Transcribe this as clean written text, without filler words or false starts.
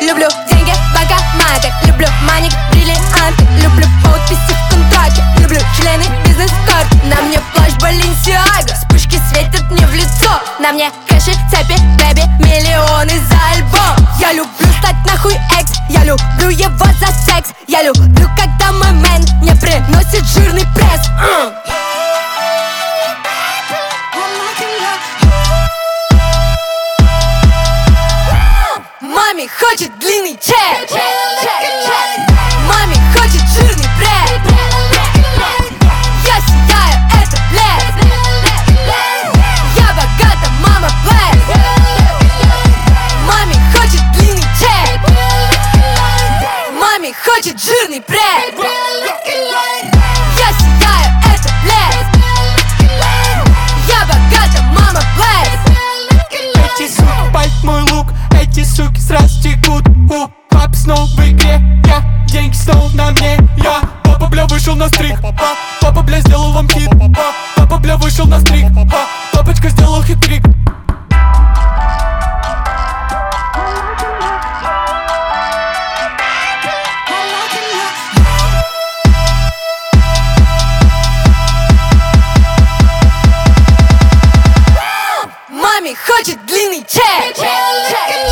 Люблю деньги в банкомате, люблю маник, бриллианты, люблю подписи в контракте, люблю члены, бизнес-карты. На мне плащ Balenciaga, вспышки светят мне в лицо. На мне кэши, цепи, бэби, миллионы за альбом. Я люблю стать нахуй экс, я люблю его за секс. Я люблю, когда мой мэн мне приносит жирный пресс. Маме хочет длинный чек, маме хочет жирный бред. Я сияю, это блеск. Я богата, мама блеск. Маме хочет длинный чек, маме хочет жирный бред. Я сияю, это блеск. Я богата, мама блеск. Эти суки пальт мой лук, эти суки сразу текут. Пап снова в игре, я деньги снова на мне. Я папа, бля, вышел на стрик. Папа, бля, сделал вам хит. Папа, бля, вышел на стрик. Папочка сделал хитрик. Маме хочет длинный чек.